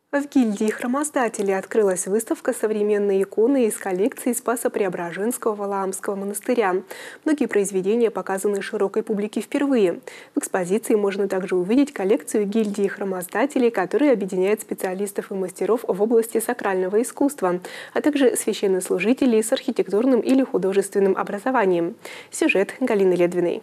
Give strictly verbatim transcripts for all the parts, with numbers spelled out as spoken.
В гильдии храмоздателей открылась выставка «Современные иконы» из коллекции Спасо-Преображенского Валаамского монастыря. Многие произведения показаны широкой публике впервые. В экспозиции можно также увидеть коллекцию гильдии храмоздателей, которая объединяет специалистов и мастеров в области сакрального искусства, а также священнослужителей с архитектурным или художественным образованием. Сюжет Галины Ледвиной.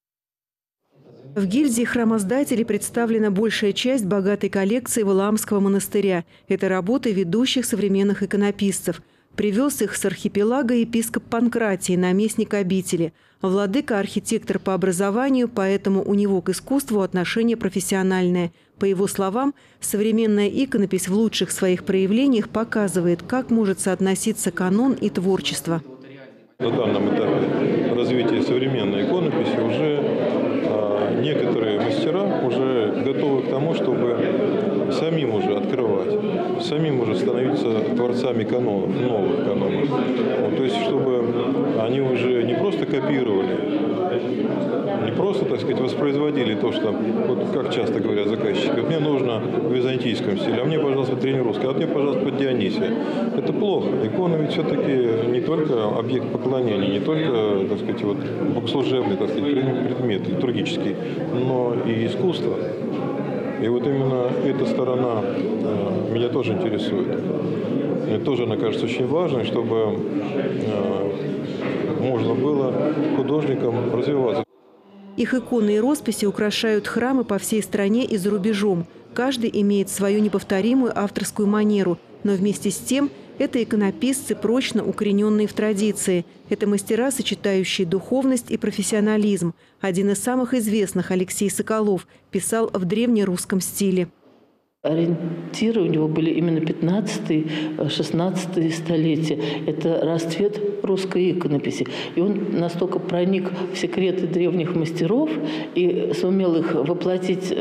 В гильдии храмоздателей представлена большая часть богатой коллекции Валаамского монастыря. Это работы ведущих современных иконописцев. Привез их с архипелага епископ Панкратий, наместник обители. Владыка – архитектор по образованию, поэтому у него к искусству отношение профессиональное. По его словам, современная иконопись в лучших своих проявлениях показывает, как может соотноситься канон и творчество. На данном этапе развития современной иконописи уже а, некоторые мастера уже готовы к тому, чтобы самим уже открывать, самим уже становиться творцами канонов, новых канонов. Вот, то есть, чтобы они уже не просто копировали, не просто, так сказать, воспроизводили то, что, вот как часто говорят заказчики, вот мне нужно в византийском стиле, а мне, пожалуйста, по древнерусскому, а мне, пожалуйста, по Дионисия. Это плохо. Икона ведь все-таки не только объект поклонения, не только, так сказать, вот, богослужебный, так сказать, предмет литургический, но и искусство. И вот именно эта сторона э, меня тоже интересует. Мне тоже она кажется очень важной, чтобы э, можно было художникам развиваться. Их иконы и росписи украшают храмы по всей стране и за рубежом. Каждый имеет свою неповторимую авторскую манеру, но вместе с тем это иконописцы, прочно укорененные в традиции. Это мастера, сочетающие духовность и профессионализм. Один из самых известных, Алексей Соколов, писал в древнерусском стиле. Ориентиры у него были именно пятнадцатое-шестнадцатое столетие. Это расцвет русской иконописи. И он настолько проник в секреты древних мастеров и сумел их воплотить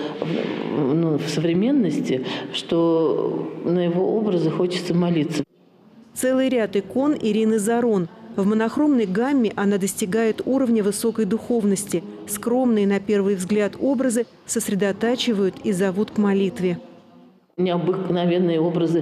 ну, в современности, что на его образы хочется молиться. Целый ряд икон Ирины Зарон. В монохромной гамме она достигает уровня высокой духовности. Скромные на первый взгляд образы сосредотачивают и зовут к молитве. Необыкновенные образы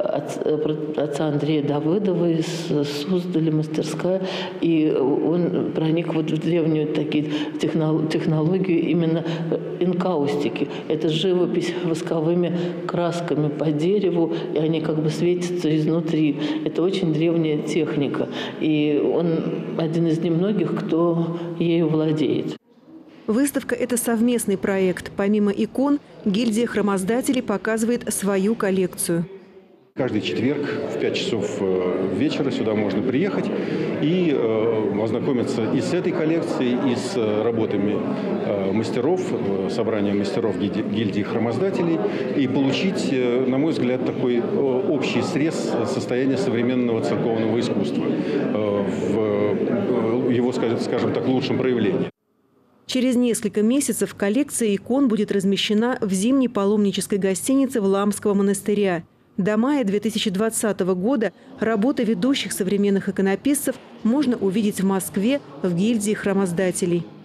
отца Андрея Давыдова из Суздаля, мастерская. И он проник вот в древнюю такие технологию именно инкаустики. Это живопись восковыми красками по дереву, и они как бы светятся изнутри. Это очень древняя техника. И он один из немногих, кто ею владеет. Выставка – это совместный проект. Помимо икон, гильдия храмоздателей показывает свою коллекцию. Каждый четверг в пять часов вечера сюда можно приехать и э, ознакомиться и с этой коллекцией, и с работами э, мастеров, э, собранием мастеров гильдии храмоздателей, и получить, э, на мой взгляд, такой э, общий срез состояния современного церковного искусства э, в э, его, скажем так, лучшем проявлении. Через несколько месяцев коллекция икон будет размещена в зимней паломнической гостинице Валаамского монастыря. До мая две тысячи двадцатого года работы ведущих современных иконописцев можно увидеть в Москве в гильдии храмоздателей.